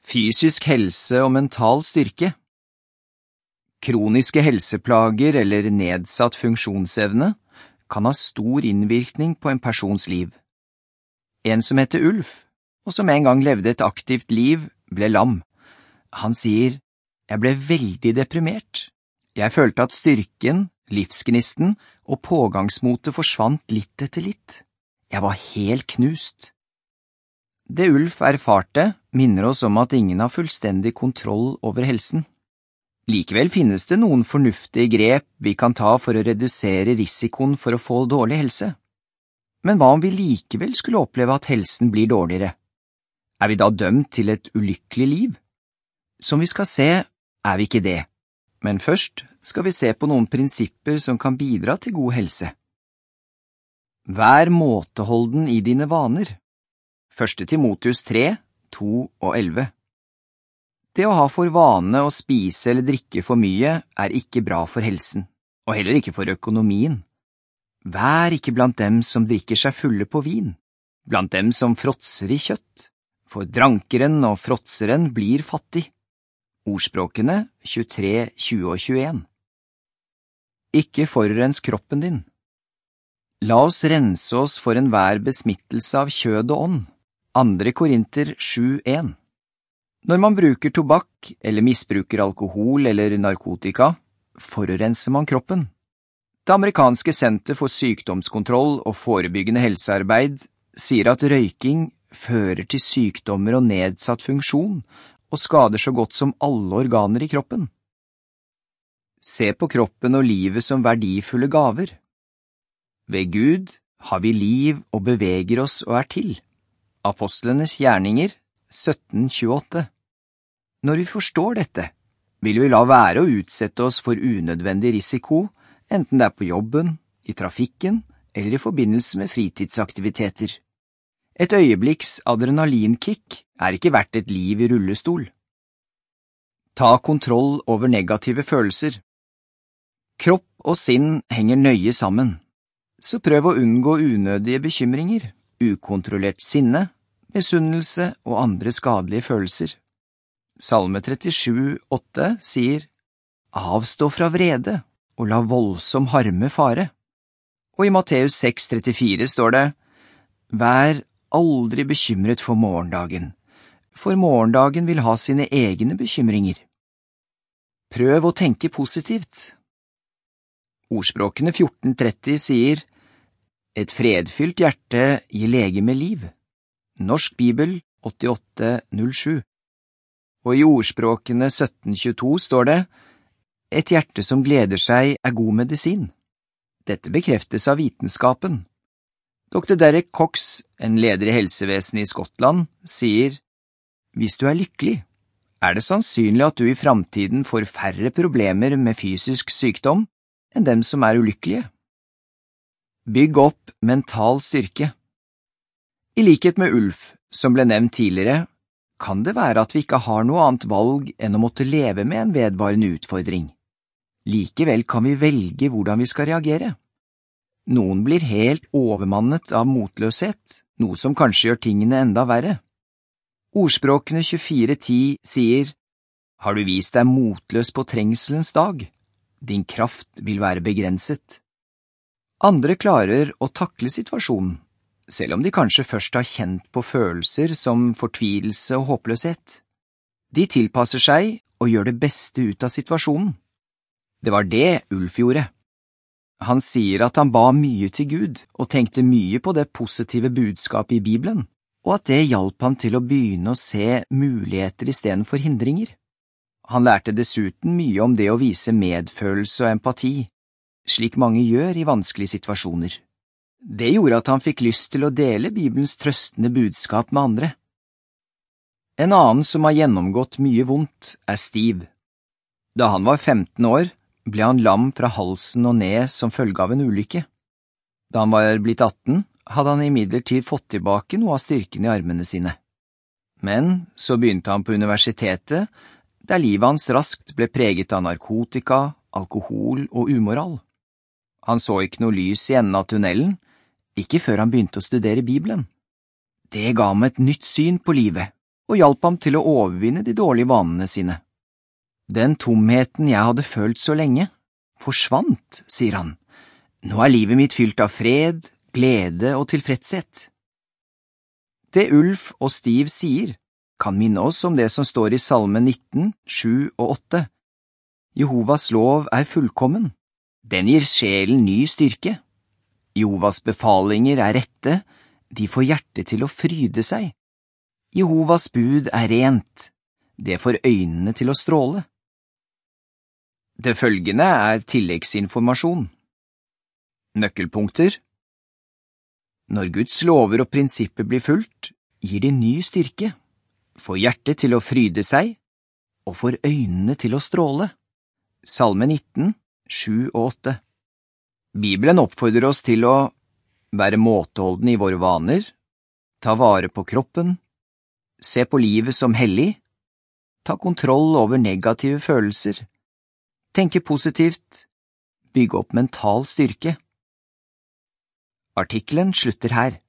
Fysisk helse og mental styrke. Kroniske helseplager eller nedsatt funksjonsevne kan ha stor innvirkning på en persons liv. En som heter Ulf, og som en gang levde et aktivt liv, ble lam. Han sier, «Jeg ble veldig deprimert. Jeg følte at styrken, livsgnisten og pågangsmotet forsvant litt etter litt. Jeg var helt knust.» Det Ulf erfarte minner oss om at ingen har fullstendig kontroll over helsen. Likevel finnes det noen fornuftige grep vi kan ta for å redusere risikoen for å få dårlig helse. Men hva om vi likevel skulle oppleve at helsen blir dårligere? Er vi da dømt til et ulykkelig liv? Som vi skal se, er vi ikke det. Men først skal vi se på noen prinsipper som kan bidra til god helse. Vær måteholden i dine vaner. 1. Timotheus 3, 2 og 11. Det å ha for vane å spise eller drikke for mye er ikke bra for helsen, og heller ikke for økonomien. Vær ikke blant dem som drikker seg fulle på vin, blant dem som fråtser i kjøtt, for drankeren og fråtseren blir fattig. Ordspråkene 23, 20 og 21. Ikke forurens kroppen din. La oss rense oss for enhver besmittelse av kjød og ånd. 2. Korinter 7, 1. Når man bruker tobakk eller misbruker alkohol eller narkotika, forurenser man kroppen. Det amerikanske Senter for sykdomskontroll og forebyggende helsearbeid sier at røyking fører til sykdommer og nedsatt funksjon og skader så godt som alle organer i kroppen. Se på kroppen og livet som verdifulle gaver. Ved Gud har vi liv og beveger oss og er til. Apostlenes gjerninger 17:28. Når vi forstår dette, vil vi la være å utsette oss for unødvendig risiko, enten det er på jobben, i trafikken eller i forbindelse med fritidsaktiviteter. Et øyeblikks adrenalinkick er ikke verdt et liv i rullestol. Ta kontroll over negative følelser. Kropp og sinn henger nøye sammen, så prøv å unngå unødige bekymringer, ukontrollert sinne, misunnelse og andre skadelige følelser. Salme 37, 8 sier, «Avstå fra vrede, og la voldsom harme fare.» Og i Matteus 6,34 står det, «Vær aldri bekymret for morgendagen, for morgendagen vil ha sine egne bekymringer.» Prøv å tenke positivt. Ordspråkene 14:30 sier, «Et fredfylt hjerte gir legeme liv.» Norsk Bibel 88:07. Og i ordspråkene 17:22 står det, «Et hjerte som gleder seg er god medisin.» Dette bekreftes av vitenskapen. Dr. Derek Cox, en leder i helsevesenet i Skottland, sier, «Hvis du er lykkelig, er det sannsynlig at du i framtiden får færre problemer med fysisk sykdom enn dem som er ulykkelige.» Bygg opp mental styrke. I likhet med Ulf, som ble nevnt tidligere, kan det være at vi ikke har noe annet valg enn å måtte leve med en vedvarende utfordring. Likevel kan vi velge hvordan vi skal reagere. Noen blir helt overmannet av motløshet, noe som kanskje gjør tingene enda verre. Ordspråkene 24:10 sier, «Har du vist deg motløs på trengselens dag? Din kraft vil være begrenset.» Andre klarer å takle situasjonen, selv om de kanskje først har kjent på følelser som fortvilelse og håpløshet. De tilpasser seg og gjør det beste ut av situasjonen. Det var det Ulf gjorde. Han sier at han ba mye til Gud og tenkte mye på det positive budskapet i Bibelen, og at det hjalp han til å begynne å se muligheter istedenfor hindringer. Han lærte dessuten mye om det å vise medfølelse og empati, slik mange gjør i vanskelige situasjoner. Det gjorde at han fikk lyst til å dele Bibelens trøstende budskap med andre. En annen som har gjennomgått mye vondt, er Steve. Da han var 15 år, ble han lam fra halsen og ned som følge av en ulykke. Da han var blitt 18, hadde han imidlertid fått tilbake noe av styrken i armene sine. Men så begynte han på universitetet, der livet hans raskt ble preget av narkotika, alkohol og umoral. Han så ikke noe lys i enden av tunnelen, ikke før han begynte å studere Bibelen. Det ga ham et nytt syn på livet, og hjalp ham til å overvinne de dårlige vanene sine. Den tomheten jeg hadde følt så lenge, forsvant, sier han. Nå er livet mitt fylt av fred, glede og tilfredshet. Det Ulf og Steve sier, kan minne oss om det som står i Salme 19, 7 og 8. Jehovas lov er fullkommen. Den gir sjelen ny styrke. Jehovas befalinger er rette, de får hjertet til å fryde seg. Jehovas bud er rent, det får øynene til å stråle. Det følgende er tilleggsinformasjon. Nøkkelpunkter. Når Guds lover og prinsipper blir fulgt, gir de ny styrke, får hjertet til å fryde seg, og får øynene til å stråle. Salme 19, 7 og 8. Bibelen oppfordrer oss til å være måteholden i våre vaner, ta vare på kroppen, se på livet som hellig, ta kontroll over negative følelser, tenke positivt, bygge opp mental styrke. Artikkelen slutter her.